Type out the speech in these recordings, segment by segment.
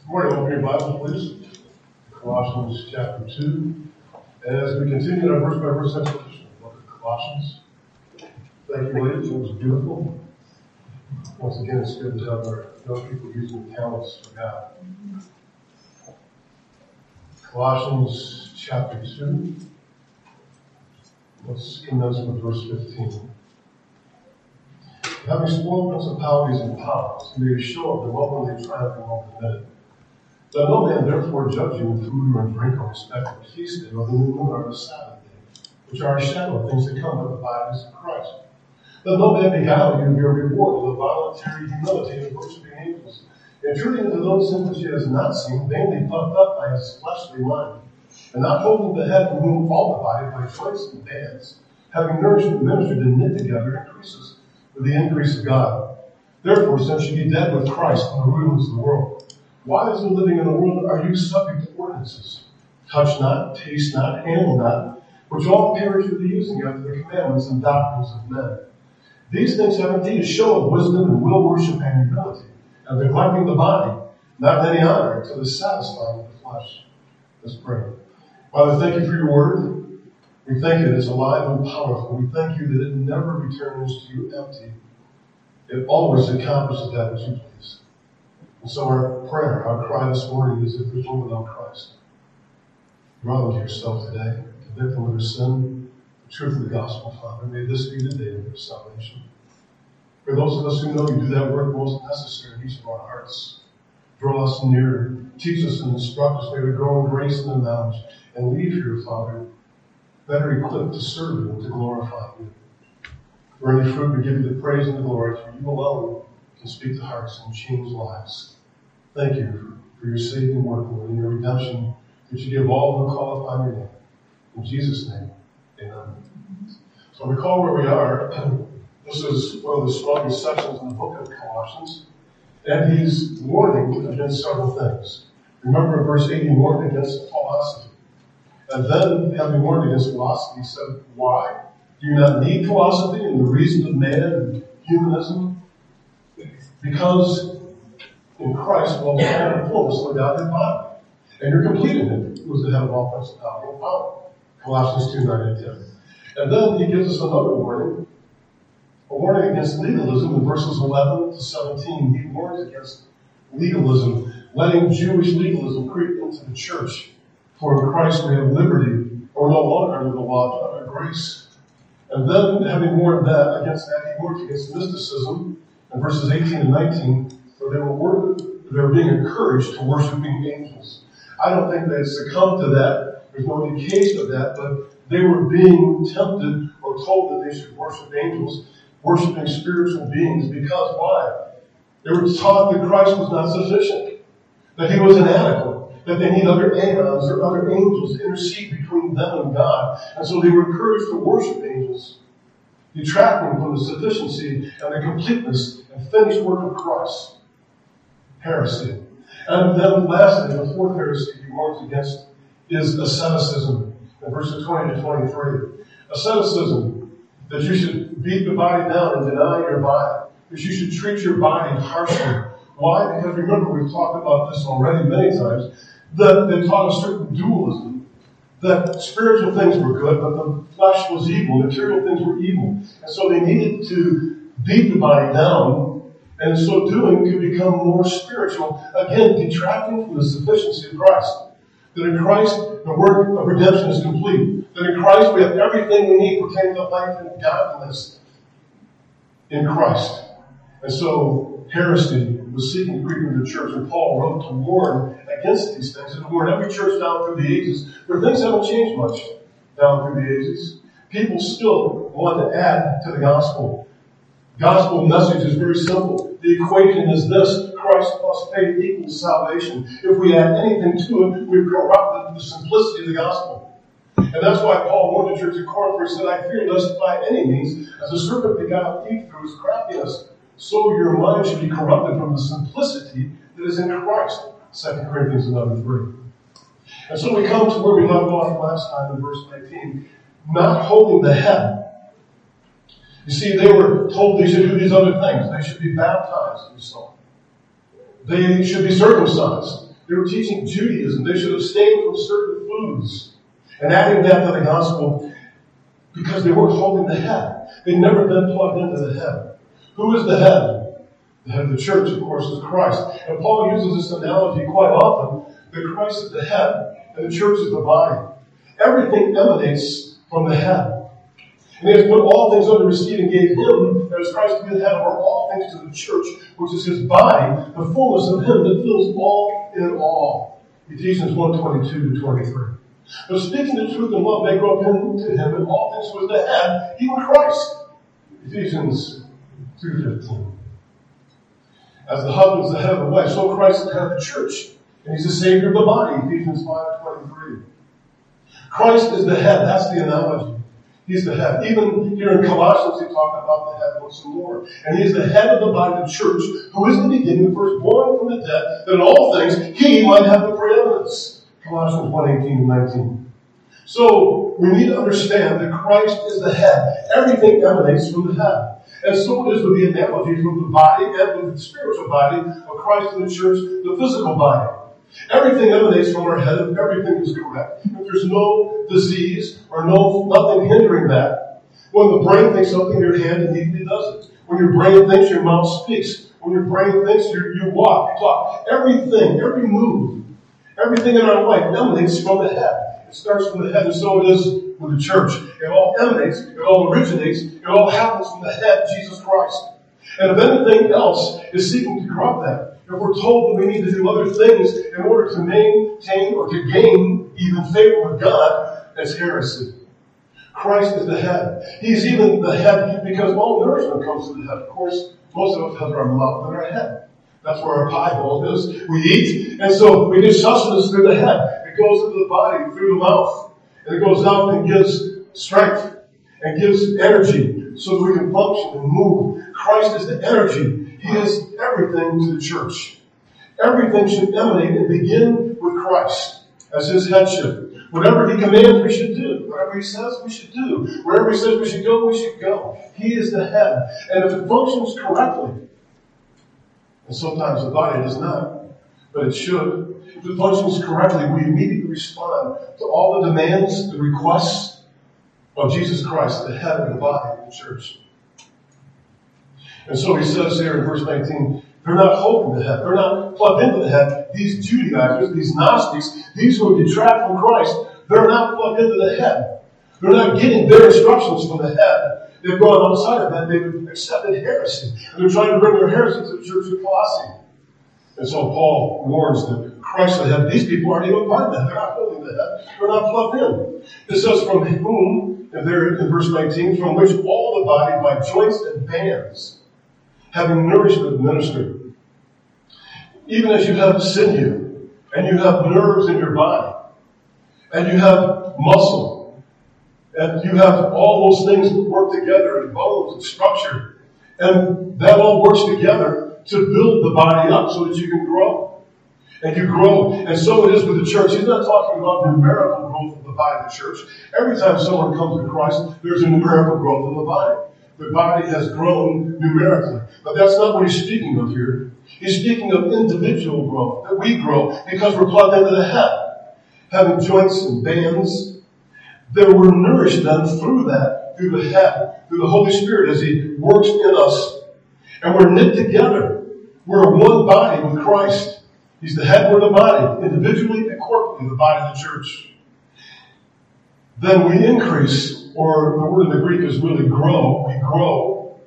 Good morning. Open your Bibles, please. Colossians chapter 2. As we continue our verse-by-verse exposition of the book of Colossians. Thank you, ladies. It was beautiful. Once again, it's good to have our young people using talents for God. Colossians chapter 2. Let's commence with verse 15. Having spoiled principalities and powers, he made a show of them openly triumphing over men. Let no man therefore judge you in food or in drink or respect of the feast day or the new moon or the Sabbath day, which are a shadow of things that come, but the bodies of Christ. Let no man beguile you of your reward in the voluntary humility of worshiping angels, intruding into those things which he has not seen, vainly puffed up by his fleshly mind, and not holding the head from whom all the body by joints and bands, having nourished and ministered and knit together, increases with the increase of God. Therefore, since you be dead with Christ from the rulers of the world, why, as in living in the world, are you subject to ordinances? Touch not, taste not, handle not, which all perish with the using after the commandments and doctrines of men. These things have indeed a show of wisdom and will worship and humility, and neglecting the body, not any honor, to the satisfying of the flesh. Let's pray. Father, thank you for your word. We thank you that it's alive and powerful. We thank you that it never returns to you empty. It always accomplishes that which you please. And so our prayer, our cry this morning is that there's one without Christ. Draw them to yourself today. Convict them of their sin, the truth of the gospel, Father. May this be the day of their salvation. For those of us who know you do that work most necessary in each of our hearts, draw us near, teach us and instruct us. May we grow in grace and in knowledge and leave here, Father, better equipped to serve you and to glorify you. For any fruit, we give you the praise and the glory, for you alone can speak to hearts and change lives. Thank you for your saving work and your redemption that you give all who call upon your name. In Jesus' name, amen. So recall where we are. This is one of the strongest sections in the book of Colossians. And he's warning against several things. Remember in verse 8, he warned against philosophy. And then, having warned against philosophy, he said, why? Do you not need philosophy and the reason of man and humanism? Because in Christ dwells all the fullness of the Godhead bodily. And you're complete in him, who is the head of all principality and power. Colossians 2, 9 and 10. And then he gives us another warning. A warning against legalism in verses 11 to 17. He warns against legalism, letting Jewish legalism creep into the church. For in Christ we have liberty, or no longer under the law, but under grace. And then, having warned that, against that, he warned against mysticism in verses 18 and 19, where they were being encouraged to worshiping angels. I don't think they succumbed to that. There's no indication of that, but they were being tempted or told that they should worship angels, worshiping spiritual beings, because why? They were taught that Christ was not sufficient, that he was inadequate, that they need other aeons or other angels to intercede between them and God. And so they were encouraged to worship angels, detracting from the sufficiency and the completeness and finished work of Christ. Heresy. And then lastly, the fourth heresy he warns against is asceticism in verses 20 to 23. Asceticism, that you should beat the body down and deny your body, that you should treat your body harshly. Why? Because remember, we've talked about this already many times, that they taught a certain dualism, that spiritual things were good, but the flesh was evil, material things were evil. And so they needed to beat the body down, and in so doing could become more spiritual, again, detracting from the sufficiency of Christ. That in Christ, the work of redemption is complete. That in Christ, we have everything we need pertaining to life and godliness in Christ. And so, heresy was seeking to creep into the church, and Paul wrote to warn against these things, and to warn every church down through the ages, where things haven't changed much down through the ages. People still want to add to the gospel. Gospel message is very simple. The equation is this: Christ plus faith equals salvation. If we add anything to it, we've corrupted the simplicity of the gospel. And that's why Paul warned the church at Corinth, where he said, I fear lest by any means, as the serpent begot Eve through his craftiness, so your mind should be corrupted from the simplicity that is in Christ. 2 Corinthians 11:3. And so we come to where we left off last time in verse 19. Not holding the head. You see, they were told they should do these other things. They should be baptized, we saw. They should be circumcised. They were teaching Judaism. They should abstain from certain foods and adding that to the gospel because they weren't holding the head. They'd never been plugged into the head. Who is the head? The head of the church, of course, is Christ. And Paul uses this analogy quite often that Christ is the head and the church is the body. Everything emanates from the head. And he has put all things under his feet and gave him, as Christ to be the head over all things, to the church, which is his body, the fullness of him that fills all in all. Ephesians 1:22-23. But speaking the truth in love may grow up into him in all things who is the head, even Christ. Ephesians 2:15. As the husband is the head of the wife, so Christ is the head of the church. And he's the Savior of the body, Ephesians 5:23. Christ is the head. That's the analogy. He's the head. Even here in Colossians, he talked about the head once more. And he is the head of the body of the church, who is the beginning, the firstborn from the dead, that in all things he might have the preeminence. Colossians 1:18-19. So, we need to understand that Christ is the head. Everything emanates from the head. And so it is with the analogy from the body and with the spiritual body of Christ and the church, the physical body. Everything emanates from our head and everything is correct. If there's no disease or nothing hindering that, when the brain thinks something, your hand immediately does it. When your brain thinks, your mouth speaks. When your brain thinks, you walk, you talk. Everything, every move, everything in our life emanates from the head. It starts from the head, and so it is with the church. It all emanates, it all originates, it all happens from the head, Jesus Christ. And if anything else is seeking to corrupt that, if we're told that we need to do other things in order to maintain or to gain even favor with God, that's heresy. Christ is the head. He's even the head because all nourishment comes from the head. Of course, most of us have our mouth and our head. That's where our pie bowl is. We eat, and so we get sustenance through the head. It goes into the body through the mouth. And it goes out and gives strength and gives energy so that we can function and move. Christ is the energy. He is everything to the church. Everything should emanate and begin with Christ as his headship. Whatever he commands, we should do. Whatever he says, we should do. Wherever he says we should go, we should go. He is the head. And if it functions correctly, and sometimes the body does not, but it should, if it functions correctly, we immediately respond to all the demands, the requests of Jesus Christ, the head of the body of the church. And so he says here in verse 19, they're not holding the head. They're not plugged into the head. These Judaizers, these Gnostics, these who detract from Christ, they're not plugged into the head. They're not getting their instructions from the head. They've gone outside of that. They've accepted heresy. And they're trying to bring their heresy to the church of Colossae. And so Paul warns that Christ the head, these people aren't even part of that. They're not holding the head. They're not plugged in. It says from whom, and there in verse 19, from which all the body by joints and bands, having nourishment ministered. Even as you have sinew, and you have nerves in your body, and you have muscle, and you have all those things that work together, and bones and structure, and that all works together to build the body up so that you can grow. And you grow. And so it is with the church. He's not talking about numerical growth of the body of the church. Every time someone comes to Christ, there's a numerical growth of the body. The body has grown numerically. But that's not what he's speaking of here. He's speaking of individual growth, that we grow because we're plugged into the head. Having joints and bands, that we're nourished then through that, through the head, through the Holy Spirit as he works in us. And we're knit together. We're one body with Christ. He's the head, we're the body, individually and corporately, the body of the church. Then we increase, or the word in the Greek is really grow. We grow.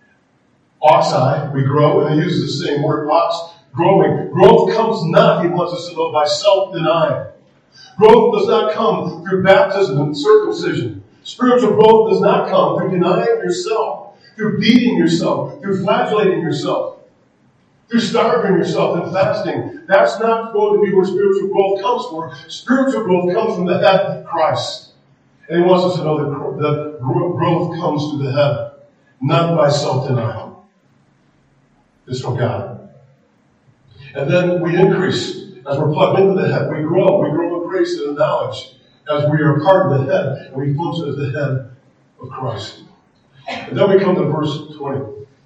Oxi, we grow, and they use the same word, ox, growing. Growth comes not, he wants us to know, by self-denying. Growth does not come through baptism and circumcision. Spiritual growth does not come through denying yourself, through beating yourself, through flagellating yourself, through starving yourself and fasting. That's not going to be where spiritual growth comes from. Spiritual growth comes from the head, Christ. And he wants us to know that growth comes through the head, not by self-denial. It's from God. And then we increase. As we're plugged into the head, we grow. We grow in grace and in knowledge as we are part of the head, and we function as the head of Christ. And then we come to verse 20.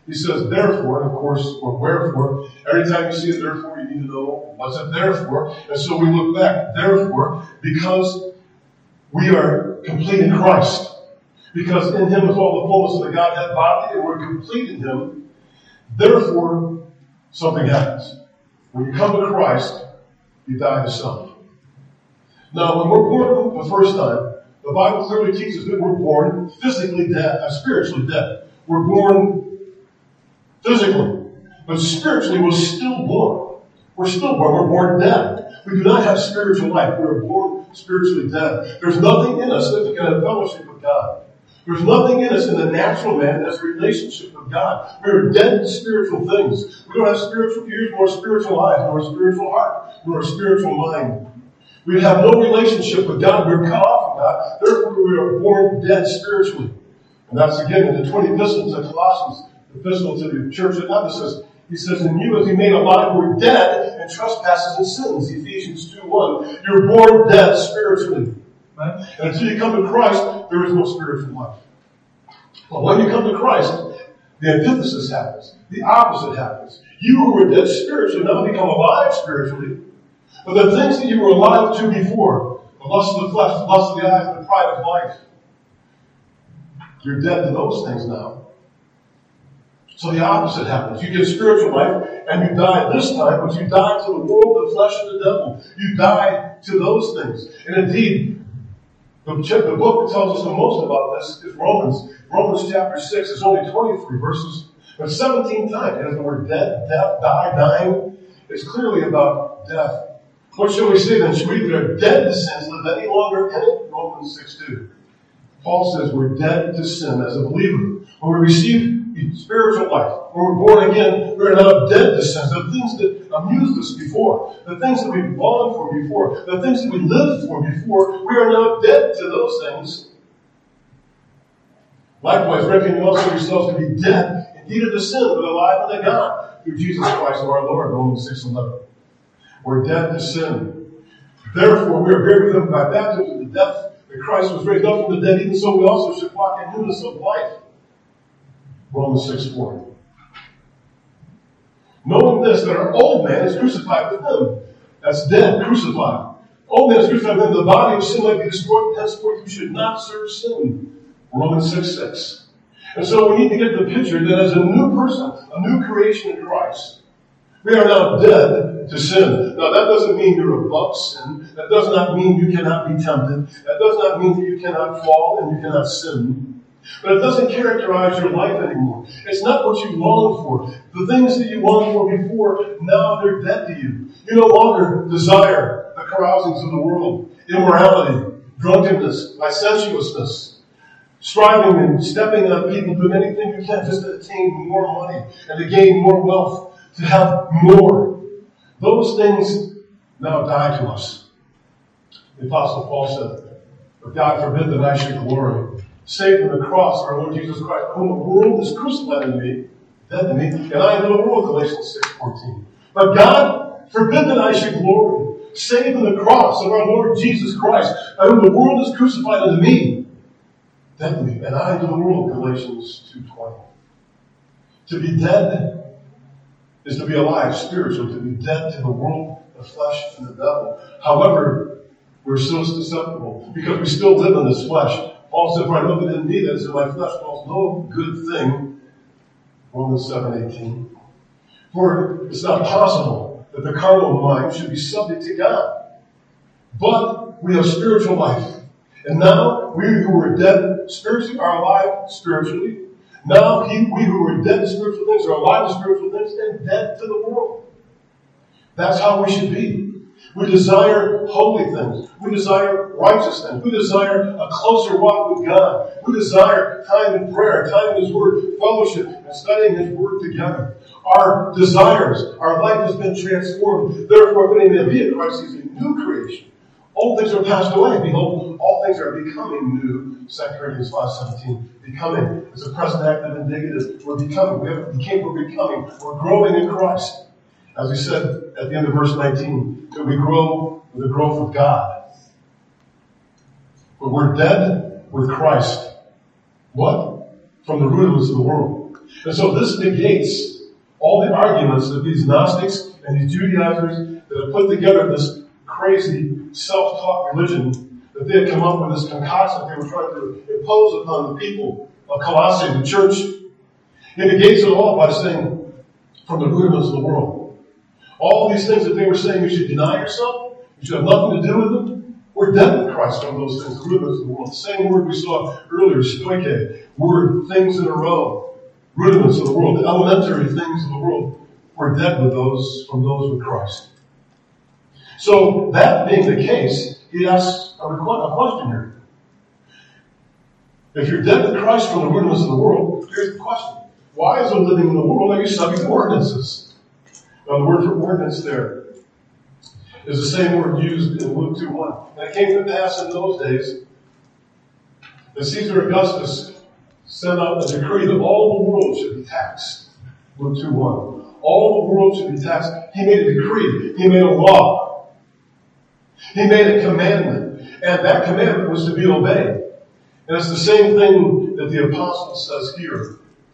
He says, therefore, and of course, or wherefore. Every time you see a therefore, you need to know what's it there for. And so we look back. Therefore, because we are complete in Christ, because in Him is all the fullness of the Godhead bodily, and we're complete in Him, therefore, something happens. When you come to Christ, you die to self. Now, when we're born the first time, the Bible clearly teaches that we're born physically dead, spiritually dead. We're born physically, but spiritually we're still born. We're still born. We're born dead. We do not have spiritual life. We are born spiritually dead. There's nothing in us that can have fellowship with God. There's nothing in us in the natural man that has a relationship with God. We are dead to spiritual things. We don't have spiritual ears, nor spiritual eyes, nor a spiritual heart, nor a spiritual mind. We have no relationship with God. We're cut off from God. Therefore, we are born dead spiritually. And that's again in the 20 epistles of Colossians, the epistle to the church at Ephesus. He says, in you as He made alive, we're dead in trespasses and sins. Ephesians 2:1. You're born dead spiritually. Right? And until you come to Christ, there is no spiritual life. But when you come to Christ, the antithesis happens. The opposite happens. You who were dead spiritually now become alive spiritually. But the things that you were alive to before, the lust of the flesh, the lust of the eyes, the pride of life, you're dead to those things now. So the opposite happens. You get spiritual life and you die this time, but you die to the world, the flesh, and the devil. You die to those things. And indeed, the book that tells us the most about this is Romans. Romans chapter 6 is only 23 verses, but 17 times it has the word death, die, dying. It's clearly about death. What shall we say then? Should we that are dead to sins live any longer in it? Romans 6:2. Paul says we're dead to sin as a believer. When we receive spiritual life, when we're born again, we're now dead to sins. The things that amused us before, the things that we longed for before, the things that we lived for before, we are now dead to those things. Likewise, reckon you also yourselves to be dead indeed unto sin, but alive unto God through Jesus Christ our Lord. Romans 6:11. We're dead to sin. Therefore, we are buried with Him by baptism into death, that Christ was raised up from the dead, even so we also should walk in newness of life. Romans 6:4. Knowing this, that our old man is crucified with Him. That's dead, crucified. Old man is crucified with Him. The body of sin might be destroyed, henceforth you should not serve sin. Romans 6:6. And so we need to get the picture that as a new person, a new creation in Christ, we are now dead to sin. Now that doesn't mean you're above sin. That does not mean you cannot be tempted. That does not mean that you cannot fall and you cannot sin. But it doesn't characterize your life anymore. It's not what you long for. The things that you longed for before, now they're dead to you. You no longer desire the carousings of the world, immorality, drunkenness, licentiousness, striving and stepping on people, doing anything you can just to attain more money and to gain more wealth, to have more. Those things now die to us. The Apostle Paul said, but God forbid that I should glory, save in the cross of our Lord Jesus Christ, whom the world is crucified in me, dead to me, and I am in the world, Galatians 6:14. But God forbid that I should glory, save in the cross of our Lord Jesus Christ, by whom the world is crucified unto me, dead to me, and I am in the world, Galatians 2:20. To be dead is to be alive spiritually, to be dead to the world, the flesh, and the devil. However, we're still susceptible because we still live in this flesh. Paul said, for I know that in me, that is in my flesh, dwells no good thing. Romans 7:18. For it's not possible that the carnal mind should be subject to God. But we have spiritual life. And now, we who were dead spiritually are alive spiritually. Now, we who were dead to spiritual things are alive to spiritual things and dead to the world. That's how we should be. We desire holy things. We desire righteous things. We desire a closer walk with God. We desire time in prayer, time in His Word, fellowship, and studying His Word together. Our desires, our life has been transformed. Therefore, if any man be in Christ, he's a new creation. All things are passed away. Behold, all things are becoming new. 2 Corinthians 5:17. Becoming is a present active indicative. We're becoming. We're becoming. We're growing in Christ. As we said at the end of verse 19, that we grow with the growth of God. But we're dead with Christ. What? From the rudiments of the world. And so this negates all the arguments that these Gnostics and these Judaizers that have put together this crazy self-taught religion that they had come up with, this concoction they were trying to impose upon the people of Colossae, the church. It negates it all by saying, from the rudiments of the world. All these things that they were saying, you should deny yourself, you should have nothing to do with them. We're dead with Christ from those things, the rudiments of the world. The same word we saw earlier, stoike, word, things in a row, rudiments of the world, the elementary things of the world. We're dead with those, from those with Christ. So, that being the case, he asks a question here. If you're dead with Christ from the rudiments of the world, here's the question. Why, as we're living in the world, are you subject to ordinances? Now, the word for ordinance there is the same word used in Luke 2:1. And it came to pass in those days that Caesar Augustus sent out a decree that all the world should be taxed. Luke 2:1. All the world should be taxed. He made a decree. He made a law. He made a commandment. And that commandment was to be obeyed. And it's the same thing that the apostle says here.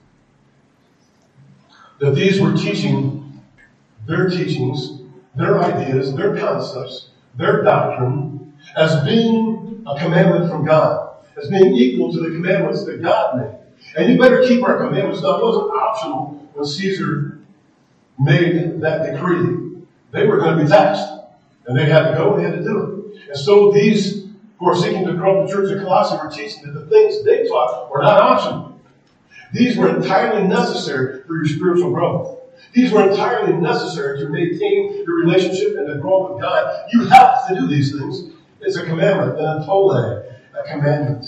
That these were teaching their teachings, their ideas, their concepts, their doctrine, as being a commandment from God, as being equal to the commandments that God made. And you better keep our commandments. Now, it wasn't optional when Caesar made that decree. They were going to be taxed. And they had to go and they had to do it. And so these who are seeking to corrupt the church of Colossae were teaching that the things they taught were not optional. These were entirely necessary for your spiritual growth. These were entirely necessary to maintain your relationship and to grow with God. You have to do these things. It's a commandment, an antole, a commandment.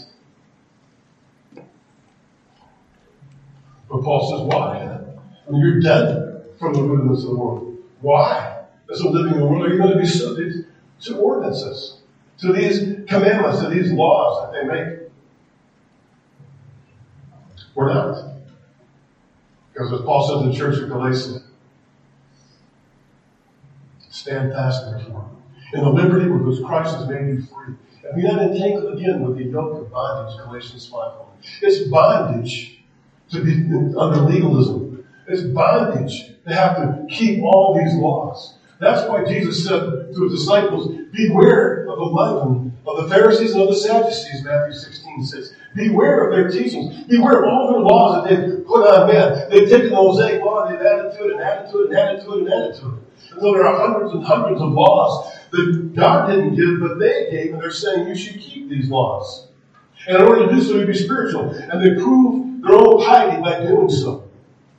But Paul says, why? I mean, you're dead from the rudiments of the world. Why? As a living in the world, are you going to be subject to ordinances, to these commandments, to these laws that they make? We're not. Because as Paul said to the church of Galatia, stand fast, therefore, in the liberty with which Christ has made you free. And be not entangled again with the yoke of bondage, Galatians 5:1. It's bondage to be under legalism. It's bondage to have to keep all these laws. That's why Jesus said to his disciples, beware of the leaven of the Pharisees and of the Sadducees, Matthew 16:6. Beware of their teachings. Beware of all their laws that they've put on man. They've taken the Mosaic law and they've added to it and added to it and added to it and added to it. And so there are hundreds and hundreds of laws that God didn't give, but they gave, and they're saying you should keep these laws. And in order to do so, you be spiritual. And they prove their own piety by doing so.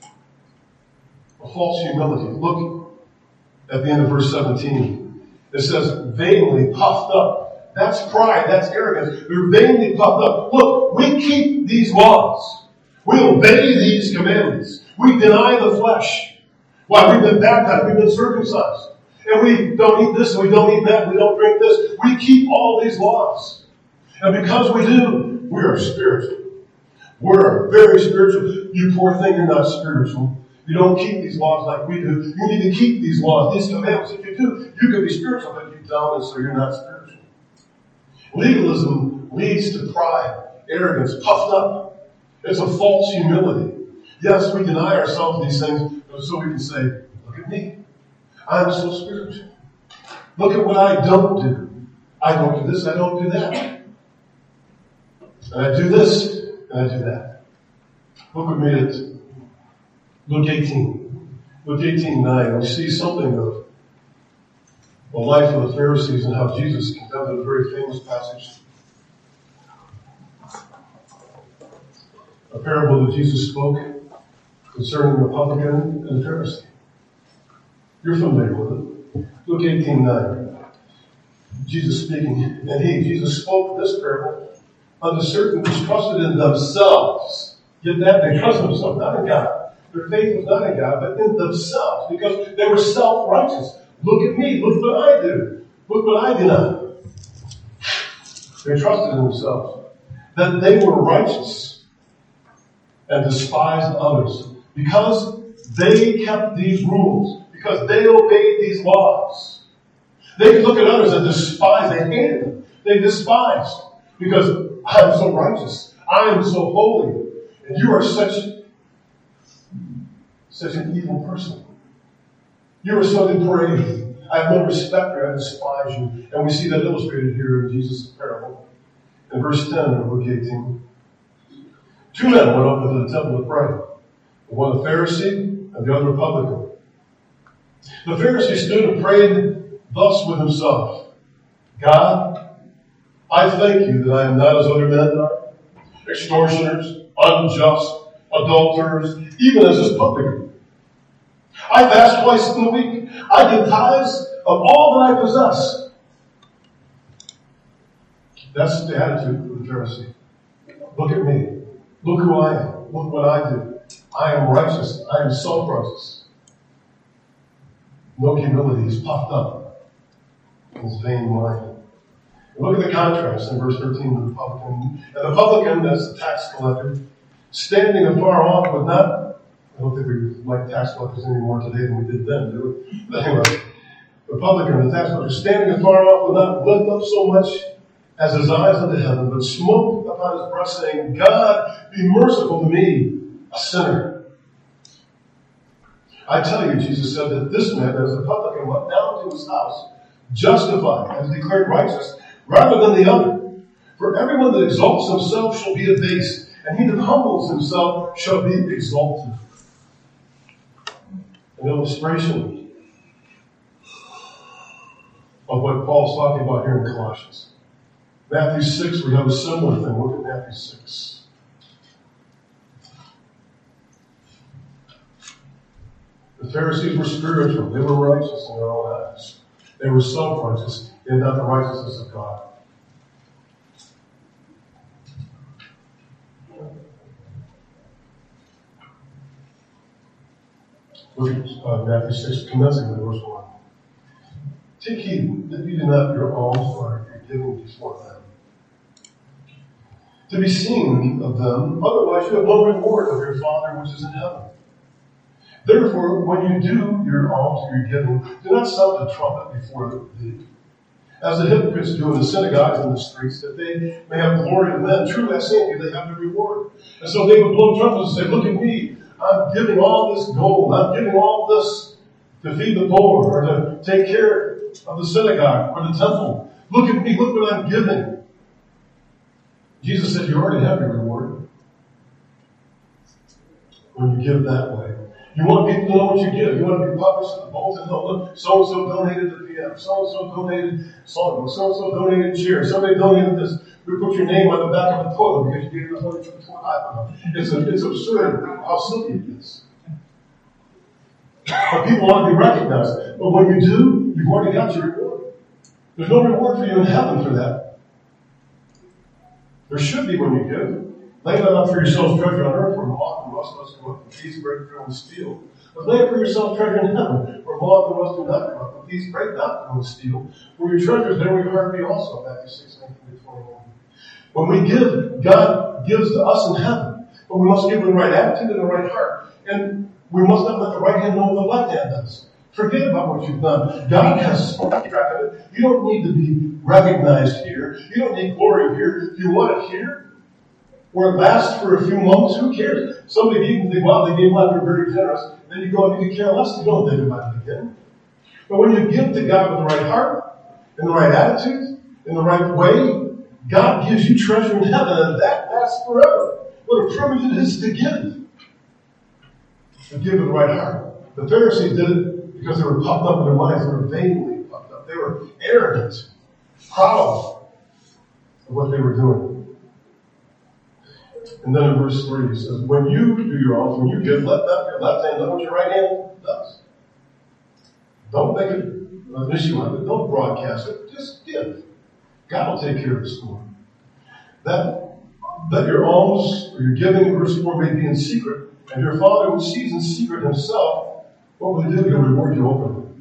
A false humility. Look at the end of verse 17. It says, vainly puffed up. That's pride. That's arrogance. They're vainly puffed up. Look, we keep these laws. We obey these commandments. We deny the flesh. Why? We've been baptized. We've been circumcised. And we don't eat this and we don't eat that. We don't drink this. We keep all these laws. And because we do, we are spiritual. We're very spiritual. You poor thing, you're not spiritual. You don't keep these laws like we do. You need to keep these laws, these commandments. If you do, you can be spiritual, but you don't, and so you're not spiritual. Legalism leads to pride, arrogance, puffed up. It's a false humility. Yes, we deny ourselves these things, but so we can say, look at me. I'm so spiritual. Look at what I don't do. I don't do this, I don't do that. And I do this, and I do that. Look with me at Luke 18. Luke 18:9. We see something of the life of the Pharisees and how Jesus condemned a very famous passage. A parable that Jesus spoke concerning the publican and the Pharisee. You're familiar with it. Luke 18:9. Jesus speaking. And Jesus spoke this parable unto certain which trusted in themselves. Get that? They trusted themselves, not in God. Their faith was not in God, but in themselves, because they were self-righteous. Look at me. Look what I do. Look what I deny. They trusted in themselves. That they were righteous and despised others. Because they kept these rules. Because they obeyed these laws. They could look at others and despise. They hated them. They despised. Because I am so righteous. I am so holy. And you are such such an evil person. You are so depraved. I have no respect for you. I despise you. And we see that illustrated here in Jesus' parable. In verse 10 of Luke 18. Two men went up into the temple to pray. One a Pharisee and the other a publican. The Pharisee stood and prayed thus with himself. God, I thank you that I am not as other men are, extortioners, unjust, adulterers, even as this publican. I fast twice in the week. I give tithes of all that I possess. That's the attitude of the Pharisee. Look at me. Look who I am. Look what I do. I am righteous. I am self-righteous. No humility is puffed up in his vain mind. Look at the contrast in verse 13 of the publican. And the publican, that's the tax collector, standing afar off would not, I don't think we like tax collectors any more today than we did then, do we? But anyway, the publican, the tax collector, standing afar off would not lift up so much as his eyes unto heaven, but smote upon his breast, saying, God, be merciful to me, a sinner. I tell you, Jesus said that this man, as the publican, went down to his house, justified, as declared righteous, rather than the other. For everyone that exalts himself shall be abased, and he that humbles himself shall be exalted. An illustration of what Paul's talking about here in Colossians. Matthew 6, we have a similar thing. Look at Matthew 6. The Pharisees were spiritual. They were righteous in their own eyes. They were self-righteous. They had not the righteousness of God. Look at Matthew 6, commencing with verse 1. Take heed that you do not your alms or your giving before them, to be seen of them, otherwise you have no reward of your Father which is in heaven. Therefore, when you do your alms or your giving, do not sound the trumpet before thee, as the hypocrites do in the synagogues and the streets, that they may have glory of men. Truly I say to you, they have the reward. And so they would blow trumpets and say, look at me, I'm giving all this gold, I'm giving all this to feed the poor, or to take care of the synagogue or the temple. Look at me, look what I'm giving. Jesus said, you already have your reward when you give that way. You want people to know what you give. You want to be published in the bulletin. Look, so-and-so donated to PM. So-and-so donated songbook. So-and-so donated cheer. Somebody donated this. We put your name on the back of the toilet because you gave us money for the toilet. It's absurd how silly it is. But people want to be recognized. But when you do, you've already got your reward. There's no reward for you in heaven for that. There should be when you give. Lay not up for yourselves treasure on earth, where moth and rust does corrupt, and thieves break through and steal. But lay up for yourselves treasure in heaven, where moth and rust do not corrupt, and thieves break not through and steal. For your treasures there will your heart be also. Matthew 6, 19-21. When we give, God gives to us in heaven. But we must give with the right attitude and the right heart. And we must not let the right hand know what the left hand does. Forget about what you've done. God has track of it. You don't need to be recognized here. You don't need glory here. If you want it here, where it lasts for a few moments, who cares? Somebody gave and think, wow, they gave out, they're very generous. Then you go and you care less. You don't think about it again. But when you give to God with the right heart, in the right attitude, in the right way, God gives you treasure in heaven, and that lasts forever. What a privilege it is to give. To give with the right heart. The Pharisees did it because they were puffed up in their minds. They were vainly puffed up. They were arrogant, proud of what they were doing. And then in verse 3 it says, when you do your alms, when you give, let not your left hand know what your right hand does. Don't make it an issue of it. Don't broadcast it. Just give. God will take care of the storm. That your alms or your giving, verse 4, may be in secret, and your Father who sees in secret himself, what will he do? He'll reward you openly.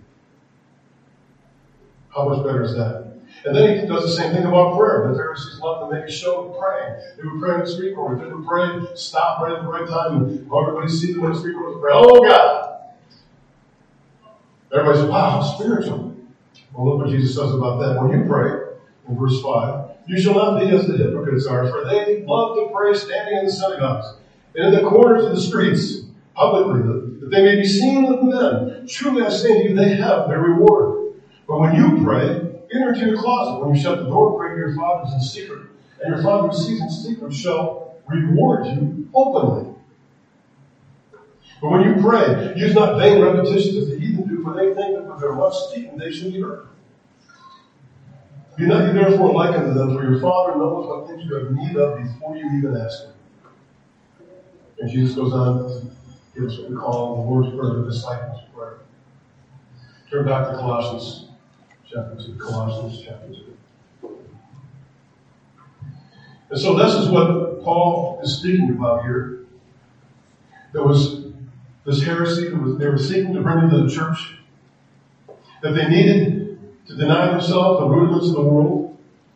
How much better is that? And then he does the same thing about prayer. The Pharisees loved to make a show of praying. They would pray in the street corners. They would pray, stop right at the right time, and everybody see them in the street corners pray, oh God! Everybody says, wow, how spiritual. Well, look what Jesus says about that. When you pray, in verse 5, you shall not be as the hypocrites are, for they love to pray standing in the synagogues and in the corners of the streets, publicly, the that they may be seen of men. Truly I say to you, they have their reward. But when you pray, enter into your closet. When you shut the door, pray to your Father in secret. And your Father who sees in secret shall reward you openly. But when you pray, use not vain repetitions as the heathen do, for they think that with their much speaking they should be heard. Be not ye therefore like unto them, for your Father knows what things you have need of before you even ask Him. And Jesus goes on to give us what we call the Lord's Prayer, the disciples' prayer. Turn back to Colossians chapter 2. Colossians chapter 2. And so this is what Paul is speaking about here. There was this heresy that they were seeking to bring into the church, that they needed to deny themselves the rudiments of the world,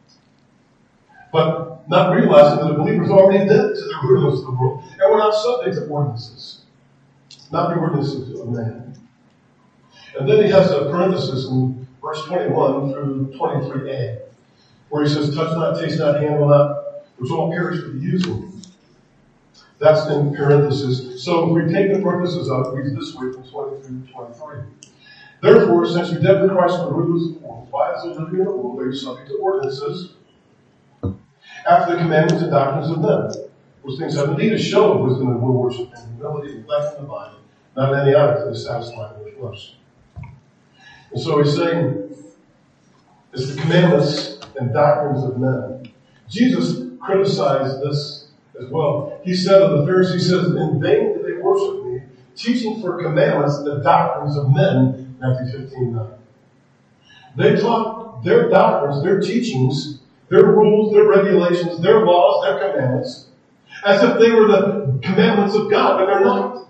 but not realizing that the believers already did to the rudiments of the world, and were not subject to ordinances, not the ordinances of man. And then he has a parenthesis in verse 21 through 23a, where he says, touch not, taste not, handle not, which all perish with the using. That's in parenthesis. So if we take the parenthesis out, it reads this way from 20 through 23. Therefore, since you dead to Christ from the rudiments of the world, why as though living in the world are you subject to ordinances, after the commandments and doctrines of men? Those things have indeed a show of wisdom and will worship and humility and life in the body, not any other to satisfy their flesh. And so he's saying, it's the commandments and doctrines of men. Jesus criticized this as well. He said of the Pharisees, he says, in vain do they worship me, teaching for commandments the doctrines of men, Matthew 15:9. They taught their doctrines, their teachings, their rules, their regulations, their laws, their commandments, as if they were the commandments of God, but they're not.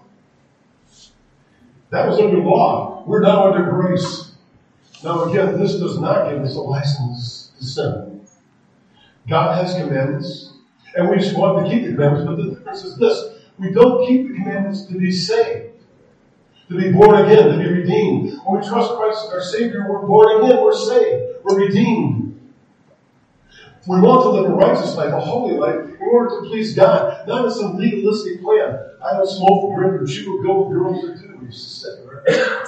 That was under law. We're now under grace. Now again, this does not give us a license to sin. God has commandments, and we just want to keep the commandments, but the difference is this. We don't keep the commandments to be saved, to be born again, to be redeemed. When we trust Christ as our Savior, we're born again, we're saved, we're redeemed. We want to live a righteous life, a holy life, in order to please God, not in some legalistic plan. I don't smoke or drink or chew or go with girls or do. We used to say, right?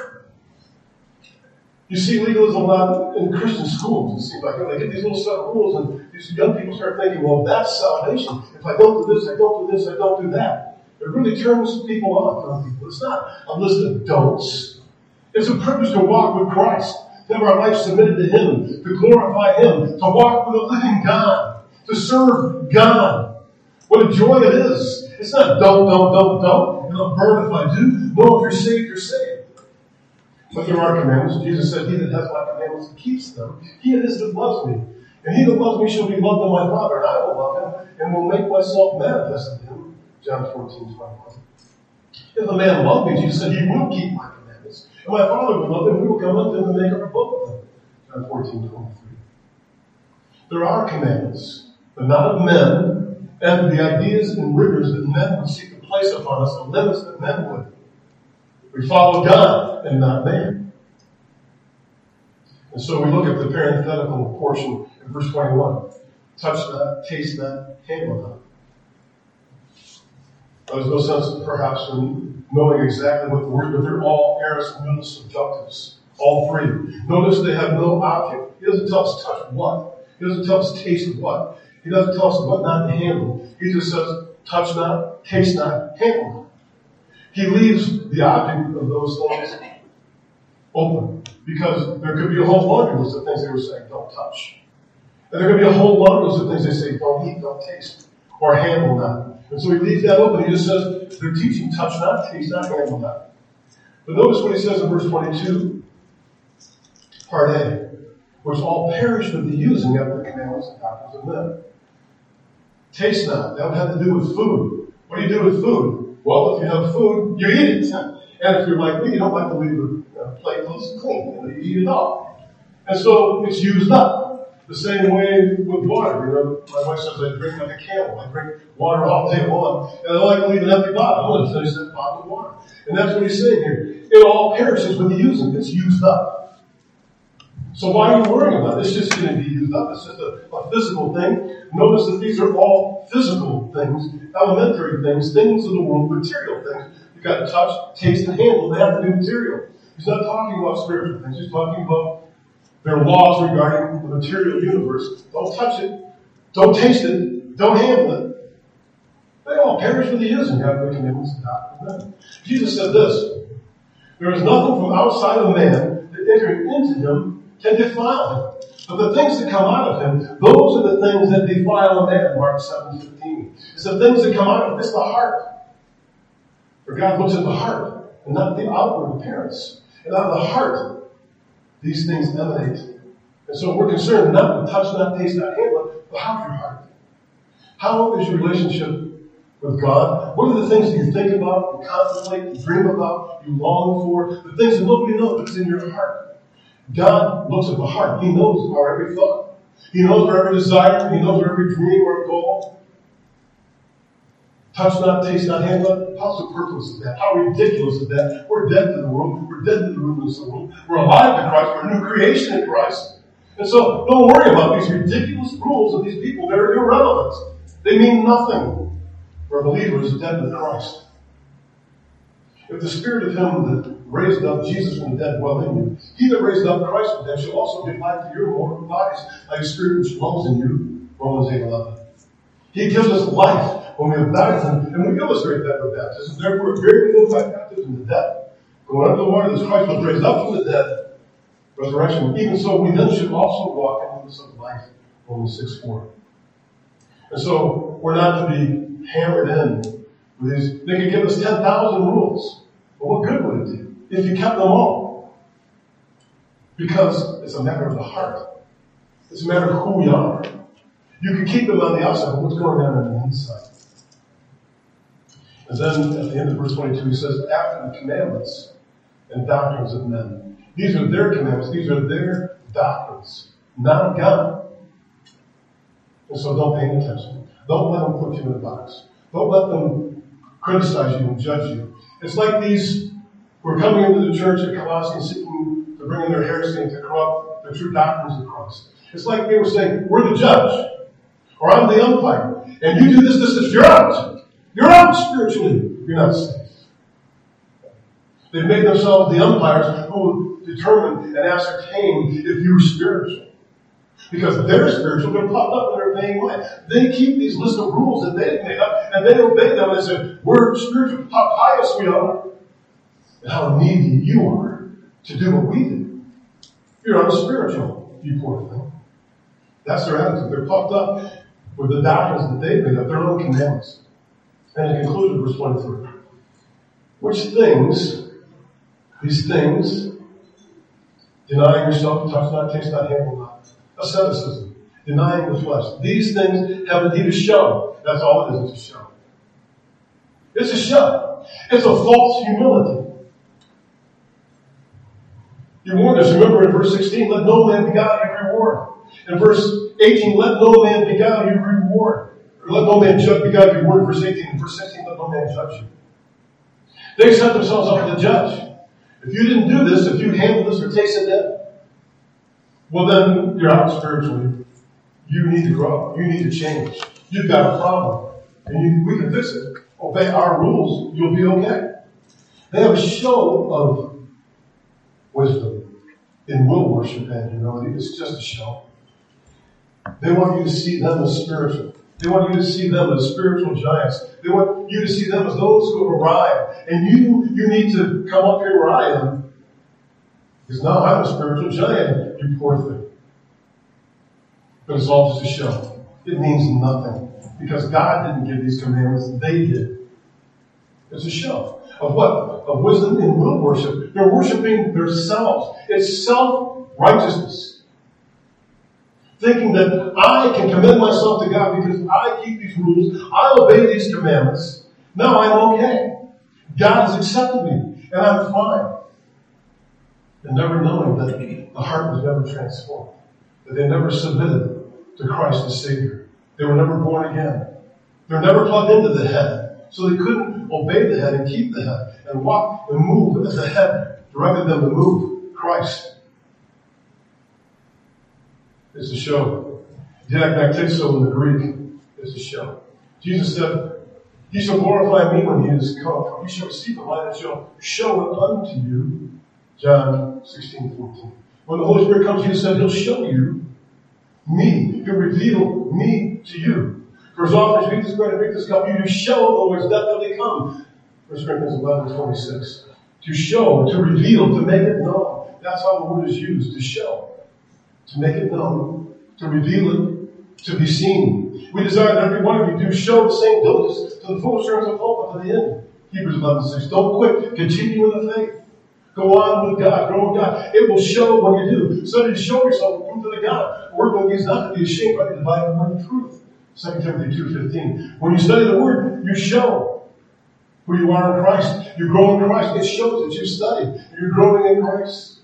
You see legalism a lot in Christian schools. It seems like they get these little set of rules, and these young people start thinking, well, that's salvation. If I don't do this, I don't do this, I don't do that. It really turns people off from people. It's not a list of don'ts. It's a privilege to walk with Christ, to have our life submitted to Him, to glorify Him, to walk with a living God, to serve God. What a joy it is. It's not don't. It'll burn if I do. No, if you're saved, you're saved. But there are commandments. Jesus said, he that has my commandments and keeps them, he it is that loves me. And he that loves me shall be loved of my Father, and I will love him, and will make myself manifest in him. John 14:21. If a man love me, Jesus said, he will keep my commandments. And my Father will love him, we will come unto him and make our abode with him. John 14:23. There are commandments, but not of men, and the ideas and rigors that men would seek to place upon us, the limits that men would. We follow God and not man. And so we look at the parenthetical portion in verse 21. Touch not, taste not, handle not. There's no sense, perhaps, in knowing exactly what the word, but they're all aorist and middle subjunctives. All three. Notice they have no object. He doesn't tell us touch what. He doesn't tell us taste what. He doesn't tell us what not to handle. He just says, touch not, taste not, handle not. He leaves the object of those things open, because there could be a whole laundry list of things they were saying, don't touch. And there could be a whole laundry list of things they say, don't eat, don't taste, or handle not. And so he leaves that open. He just says, they're teaching touch not, taste not, handle not. But notice what he says in verse 22, part A, which all perish with the using of the commandments and doctrines of men. Taste not. That would have to do with food. What do you do with food? Well, if you have food, you eat it. And if you're like me, you don't like to leave the plate clean. You eat it all. And so it's used up. The same way with water. My wife says I drink like a camel. I drink water all day long. And I don't like to leave an empty bottle. I want to finish that bottle of water. And that's what he's saying here. It all perishes with the using. It's used up. So why are you worrying about it? It's just going to be used up. It's just a physical thing. Notice that these are all physical things, elementary things, things of the world, material things, got to touch, taste, and handle. They have to be material. He's not talking about spiritual things. He's talking about their laws regarding the material universe. Don't touch it. Don't taste it. Don't handle it. They all perish with the use, and God will commandments and not with them. Jesus said this: there is nothing from outside of man that entering into him can defile him. But the things that come out of him, those are the things that defile a man, Mark 7:15. It's the things that come out of him. It's the heart. For God looks at the heart and not the outward appearance. And out of the heart, these things emanate. And so we're concerned not with touch, not taste, not handle, but how's your heart? How is your relationship with God? What are the things that you think about, you contemplate, you dream about, you long for? The things that nobody knows, but it's in your heart. God looks at the heart. He knows our every thought. He knows our every desire. He knows our every dream or goal. Touch not, taste not, handle not. How superfluous is that? How ridiculous is that? We're dead to the world. We're dead to the rudiments of the world. We're alive to Christ. We're a new creation in Christ. And so don't worry about these ridiculous rules of these people. They're irrelevant. They mean nothing for a believer who is dead with Christ. If the spirit of him that raised up Jesus from the dead dwell in you, he that raised up Christ from the dead shall also give life to your mortal bodies, like a spirit which dwells in you. Romans 8:11. He gives us life when we have died to him, and we illustrate that with baptism. Therefore, we're buried with him by baptism to death. Going under the water, as Christ was raised up from the dead, resurrection. Even so, we then should also walk in newness of life. Romans 6:4. And so, we're not to be hammered in with these. They could give us 10,000 rules. But what good would it do if you kept them all? Because it's a matter of the heart. It's a matter of who we are. You can keep them on the outside, but what's going on the inside? And then at the end of verse 22, he says, after the commandments and doctrines of men. These are their commandments. These are their doctrines, not of God. And so don't pay any attention. Don't let them put you in a box. Don't let them criticize you and judge you. It's like these who are coming into the church at Colossians seeking to bring in their heresy and to corrupt the true doctrines of Christ. It's like they were saying, we're the judge, or I'm the umpire, and you do this, you're out. You're out spiritually. You're not safe. They've made themselves the umpires who determine and ascertain if you're spiritual. Because they're spiritual, they're popped up and they're paying money. They keep these list of rules that they've made up, and they obey them and they say, we're spiritual, how pious we are, and how needy you are to do what we do. You're unspiritual, you poor thing. That's their attitude. They're puffed up with the doctrines that they've made up, their own commandments. And in conclusion, verse 23. Which things, these things, denying yourself, touch not, taste not, handle not. Asceticism, denying the flesh. These things have indeed a show. That's all it is, it's a show. It's a show. It's a false humility. You warned us, remember in verse 16, let no man beguile your reward. In verse 18, let no man beguile your reward. Or let no man beguile your word, verse 18. In verse 16, let no man judge you. They set themselves up to judge. If you didn't do this, if you handled this or tasted that, well then you're out spiritually. You need to grow. You need to change. You've got a problem. And we can fix it. Obey our rules. You'll be okay. They have a show of wisdom in will worship and humility. It's just a show. They want you to see them as spiritual. They want you to see them as spiritual giants. They want you to see them as those who have arrived. And you need to come up here where I am. Because now I'm a spiritual giant, you poor thing. But it's all just a show. It means nothing. Because God didn't give these commandments, they did. It's a show. Of what? Of wisdom and will worship. They're worshiping themselves. It's self-righteousness. Thinking that I can commend myself to God because I keep these rules, I obey these commandments. Now I'm okay. God has accepted me, and I'm fine. And never knowing that the heart was never transformed. That they never submitted to Christ as Savior. They were never born again. They were never plugged into the head. So they couldn't obey the head and keep the head and walk and move as the head directed them to move, Christ. It's a show. Diaknaktizo in the Greek is a show. Jesus said, He shall glorify me when he is come, for he shall receive the light and shall show it unto you. John 16:14. When the Holy Spirit comes, Jesus said, he'll show you me. He'll reveal me to you. For as often as you eat this bread and drink this cup, you do show the Lord's death till they come. 1 Corinthians 11:26. To show, to reveal, to make it known. That's how the word is used, to show. To make it known, to reveal it, to be seen. We desire that every one of you do show the same diligence to the full assurance of hope unto the end. Hebrews 11:6. Don't quit. Continue in the faith. Go on with God. Grow with God. It will show when you do. So to show yourself prove to the God. The word is not to be ashamed, but to divide the word of truth. 2 Timothy 2:15. When you study the word, you show who you are in Christ. You grow in Christ. It shows that you study. You're growing in Christ.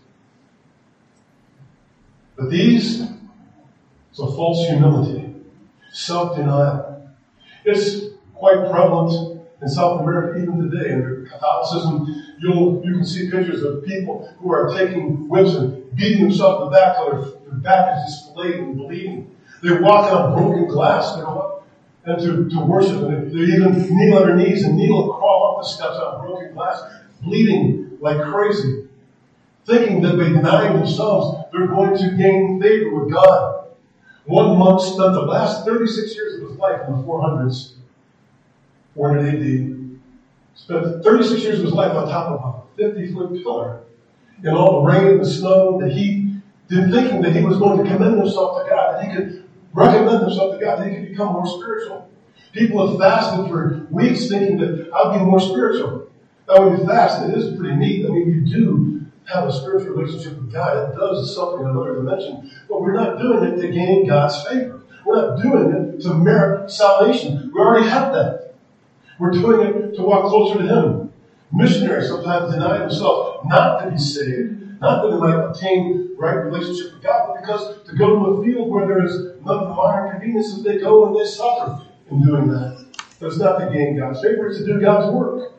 But these, it's a false humility, self-denial. It's quite prevalent in South America even today. In Catholicism, you can see pictures of people who are taking whips and beating themselves in the back till their back is displayed and bleeding. They walk on broken glass to go up and to worship. And they even kneel on their knees and kneel and crawl up the steps on broken glass, bleeding like crazy, thinking that by denying themselves, they're going to gain favor with God. One monk spent the last 36 years of his life in the 400s, 400 AD, spent 36 years of his life on top of a 50-foot pillar in all the rain and the snow, the heat, thinking that he was going to commend himself to God, that he could recommend himself to God, that he could become more spiritual. People have fasted for weeks thinking that I'll be more spiritual. Now when you fast, it is pretty neat. I mean, you do have a spiritual relationship with God. It does something in another dimension. But we're not doing it to gain God's favor. We're not doing it to merit salvation. We already have that. We're doing it to walk closer to Him. Missionaries sometimes deny themselves not to be saved, not that they might obtain right relationship with God, but because to go to a field where there is none of the modern conveniences, they go and they suffer in doing that. But it's not to gain God's favor, it's to do God's work.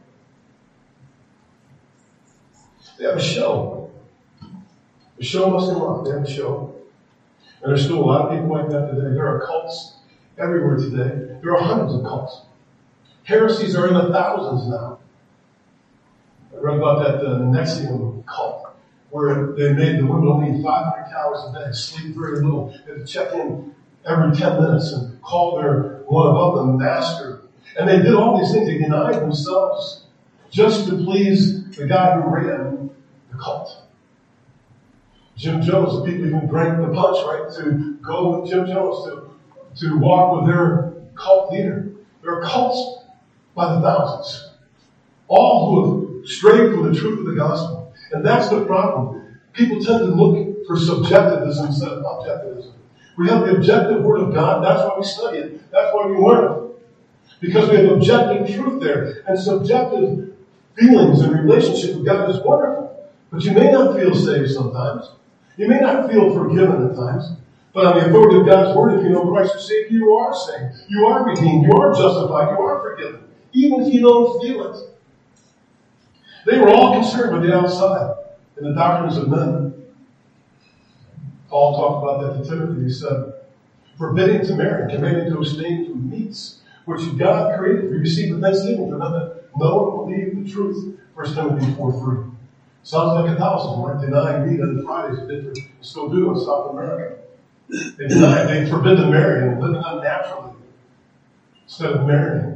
They have a show. The show must go on. They have a show. And there's still a lot of people like that today. There are cults everywhere today. There are hundreds of cults. Heresies are in the thousands now. I read about that Nexium cult, where they made the women only eat 500 calories a day, sleep very little. They had to check in every 10 minutes and call their one above them master. And they did all these things. They denied themselves just to please the guy who ran the cult. Jim Jones, people even drank the punch, right, to go with Jim Jones, to walk with their cult leader. There are cults by the thousands, all who have strayed from the truth of the gospel. And that's the problem. People tend to look for subjectivism instead of objectivism. We have the objective Word of God. That's why we study it. That's why we learn it. Because we have objective truth there. And subjective feelings and relationship with God is wonderful. But you may not feel saved sometimes. You may not feel forgiven at times. But on the authority of God's Word, if you know Christ as Savior, you are saved. You are redeemed. You are justified. You are forgiven. Even if you don't feel it. They were all concerned with the outside and the doctrines of men. Paul talked about that to Timothy. He said, forbidding to marry, commanding to abstain from meats, which God created. We receive the thanksgiving for them that know and believe the truth. 1 Timothy 4:3. Sounds like Catholicism, right? Denying meat on Fridays, they still do in South America. They forbid to marry and live unnaturally instead of marrying.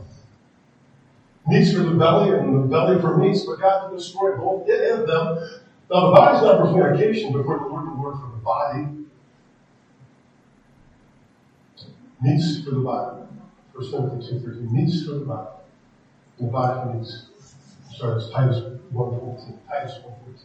Meats for the belly and the belly for meats, but God will destroy both it and them. Now, the body's not for fornication, but for the word for the body. Meats for the body. 1 Timothy 2:13. Meats for the body. And the body for meats. Sorry, it's Titus 1:14. Titus 1:14.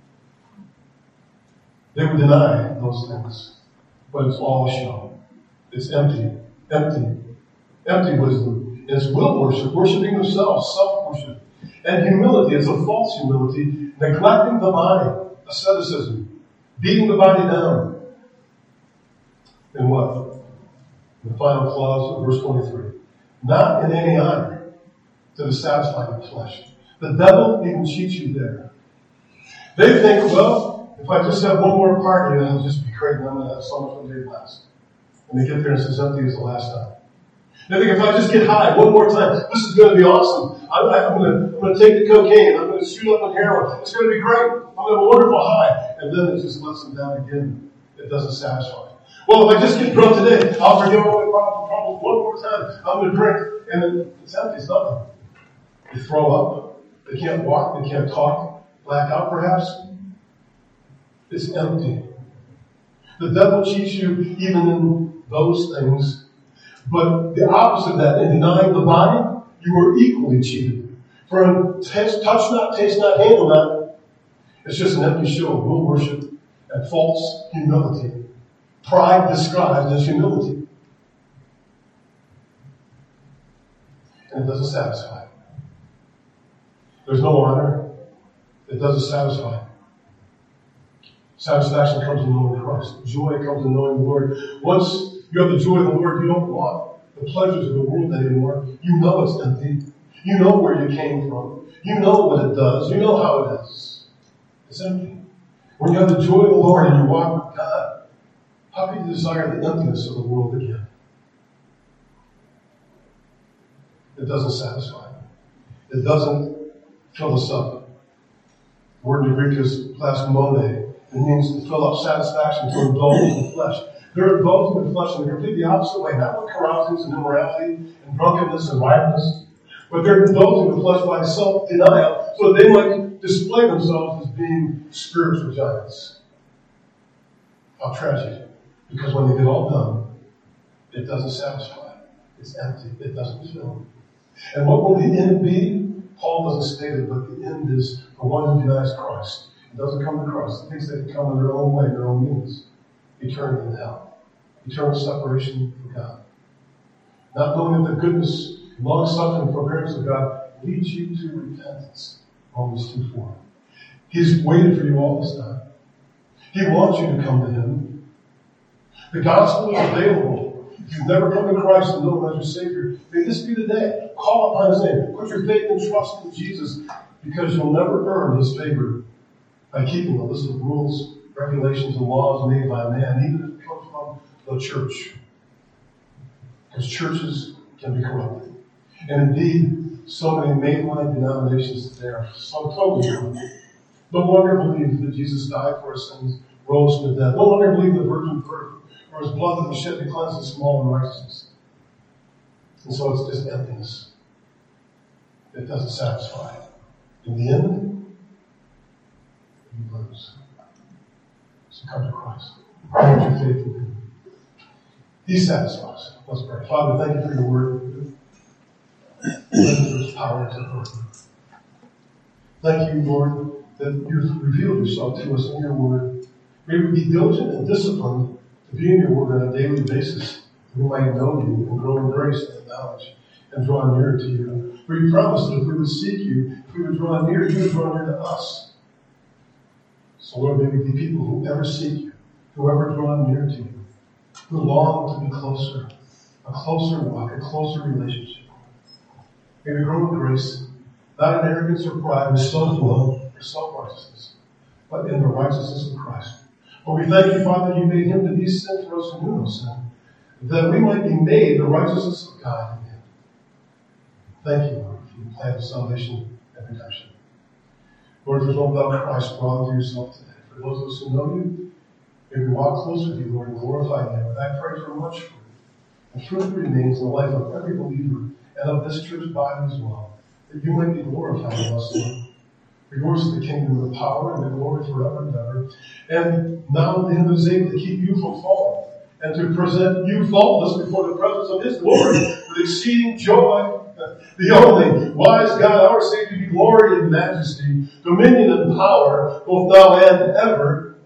They would deny those things, but it's all show. It's empty. Empty wisdom. It's will worship, worshiping themselves, self-worship. And humility is a false humility, neglecting the body, asceticism, beating the body down. And what? The final clause of verse 23. Not in any honor to the satisfying of the flesh. The devil even cheats you there. They think, well, if I just have one more party, then it'll just be great, and I'm going to have so much one day last. And they get there and it's as empty as the last time. They think if I just get high one more time, this is going to be awesome. I'm going to take the cocaine. I'm going to shoot up on heroin. It's going to be great. I'm going to have a wonderful high. And then it just lets them down again. It doesn't satisfy. Well, if I just get drunk today, I'll forget all my problems one more time. I'm going to drink. And then it's empty. It's nothing. They throw up. They can't walk. They can't talk. Black out, perhaps. It's empty. The devil cheats you even in those things. But the opposite of that, in denying the body, you are equally cheated. For touch not, taste not, handle not, it's just an empty show of will worship and false humility. Pride disguised as humility. And it doesn't satisfy. There's no honor. It doesn't satisfy. Satisfaction comes in knowing Christ. Joy comes in knowing the Lord. Once you have the joy of the Lord, you don't want the pleasures of the world anymore. You know it's empty. You know where you came from. You know what it does. You know how it is. It's empty. When you have the joy of the Lord and you walk with God, how can you desire the emptiness of the world again? It doesn't satisfy. It doesn't fill us up. The word in Greek is plasmone. It means to fill up satisfaction, to indulge in the flesh. They're indulging in the flesh in the completely opposite way, not with carousings and immorality and drunkenness and riotous, but they're indulging the flesh by self-denial so that they might display themselves as being spiritual giants. How tragic. Because when they get all done, it doesn't satisfy. It's empty. It doesn't fill. And what will the end be? Paul doesn't state it, but the end is for one who denies Christ. It doesn't come to Christ. It thinks they can come in their own way, their own means. Eternity in hell. Eternal separation from God. Not knowing that the goodness, long-suffering, forbearance of God leads you to repentance. Romans 2:4. He's waited for you all this time. He wants you to come to Him. The gospel is available. If you've never come to Christ and know Him as your Savior, may this be the day. Call upon His name. Put your faith and trust in Jesus, because you'll never earn His favor by keeping a list of rules, regulations, and laws made by man, even if it comes from the church. Because churches can be corrupted. And indeed, so many mainline denominations today are so totally corrupted. No longer believe that Jesus died for our sins, rose from the dead. No longer believe the virgin birth, or His blood that was shed to cleanse us from all unrighteousness. And so it's just emptiness. It doesn't satisfy. In the end, you lose. So come to Christ. Put your faith in Him. He satisfies. Let's pray. Father, thank you for your word. Thank you for its power to work. Thank you, Lord, that you've revealed yourself to us in your word. May we be diligent and disciplined to be in your word on a daily basis. We might know you and grow in grace and knowledge and draw nearer to you. For you promised that if we would seek you, if we would draw near, you would draw near to us. So Lord, may we be people who ever seek you, who ever draw near to you, who long to be closer, a closer walk, a closer relationship. May we grow in grace, not in arrogance or pride, or self-love, or self-righteousness, but in the righteousness of Christ. For we thank you, Father, you made Him to be sin for us who knew no sin, that we might be made the righteousness of God in Him. Thank you, Lord, for your plan of salvation and redemption. Lord, if there's no doubt Christ, draw to yourself today. For those of us who know you, may we walk close with you, Lord, and glorify you. And I pray for much fruit. And fruit remains in the life of every believer and of this church body as well, that you might be glorified in us, Lord. For yours is the kingdom, and the power, and the glory forever and ever. And now the Him is able to keep you from falling, and to present you faultless before the presence of His glory with exceeding joy. The only wise God, our Savior, be glory and majesty, dominion and power, both now and ever.